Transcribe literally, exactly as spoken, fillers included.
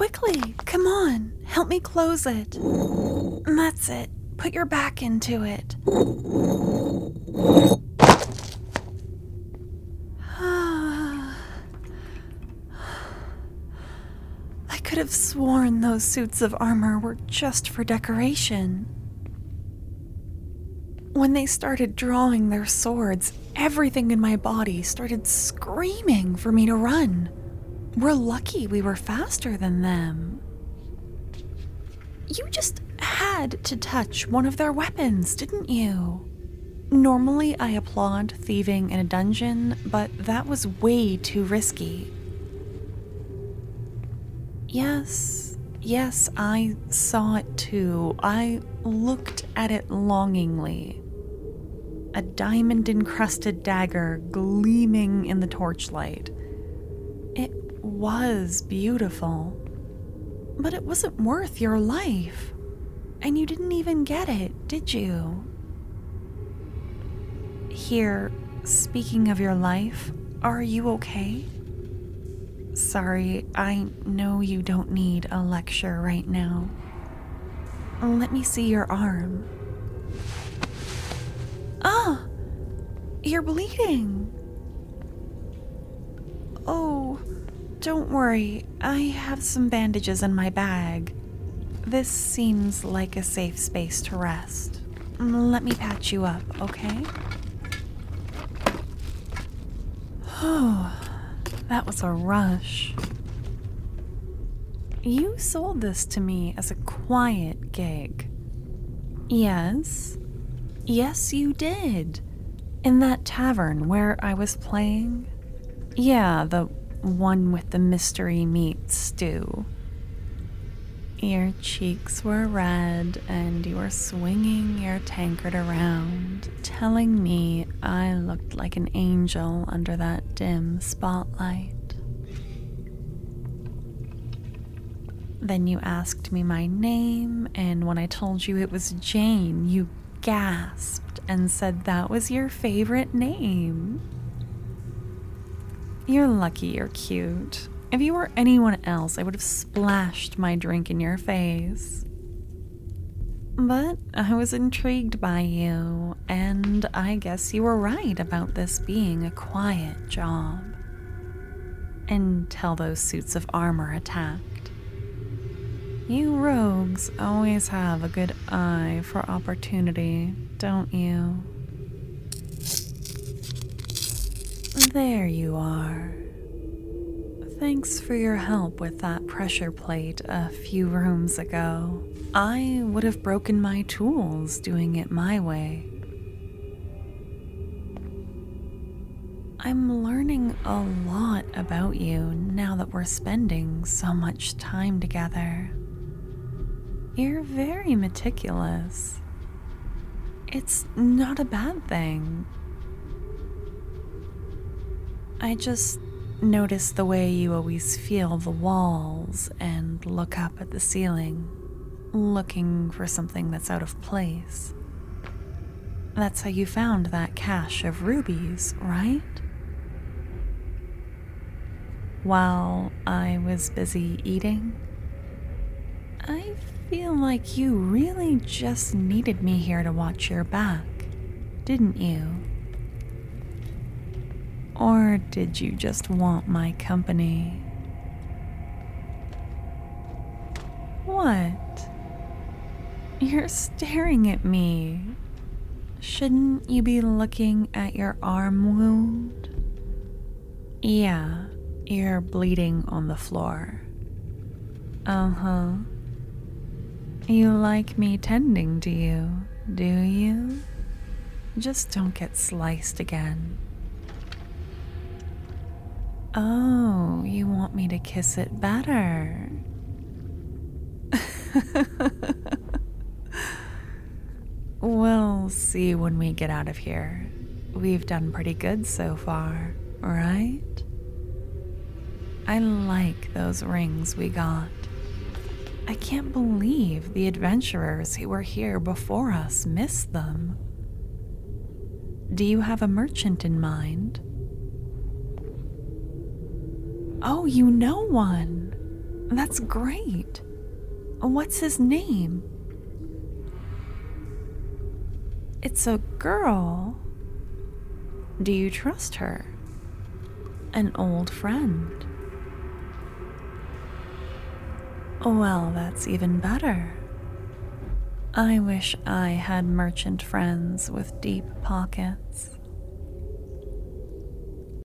quickly. Come on. Help me close it. That's it. Put your back into it. I could have sworn those suits of armor were just for decoration. When they started drawing their swords, everything in my body started screaming for me to run. We're lucky we were faster than them. You just had to touch one of their weapons, didn't you? Normally, I applaud thieving in a dungeon, but that was way too risky. Yes, yes, I saw it too. I looked at it longingly. A diamond-encrusted dagger gleaming in the torchlight. It was beautiful, but it wasn't worth your life. And you didn't even get it, did you? Here, speaking of your life, are you okay? Sorry, I know you don't need a lecture right now. Let me see your arm. Ah! You're bleeding! Oh, don't worry. I have some bandages in my bag. This seems like a safe space to rest. Let me patch you up, okay? Oh, that was a rush. You sold this to me as a quiet gig. Yes. Yes, you did. In that tavern where I was playing. Yeah, the one with the mystery meat stew. Your cheeks were red and you were swinging your tankard around, telling me I looked like an angel under that dim spotlight. Then you asked me my name, and when I told you it was Jane, you gasped and said that was your favorite name. You're lucky you're cute. If you were anyone else, I would have splashed my drink in your face. But I was intrigued by you, and I guess you were right about this being a quiet job. Until those suits of armor attacked. You rogues always have a good eye for opportunity, don't you? There you are. Thanks for your help with that pressure plate a few rooms ago. I would have broken my tools doing it my way. I'm learning a lot about you now that we're spending so much time together. You're very meticulous. It's not a bad thing. I just notice the way you always feel the walls and look up at the ceiling, looking for something that's out of place. That's how you found that cache of rubies, right? While I was busy eating, I feel like you really just needed me here to watch your back, didn't you? Or did you just want my company? What? You're staring at me. Shouldn't you be looking at your arm wound? Yeah, you're bleeding on the floor. Uh-huh. You like me tending to you, do you? Just don't get sliced again. Oh, you want me to kiss it better? We'll see when we get out of here. We've done pretty good so far, right? I like those rings we got. I can't believe the adventurers who were here before us missed them. Do you have a merchant in mind? Oh, you know one. That's great. What's his name? It's a girl. Do you trust her? An old friend. Well, that's even better. I wish I had merchant friends with deep pockets.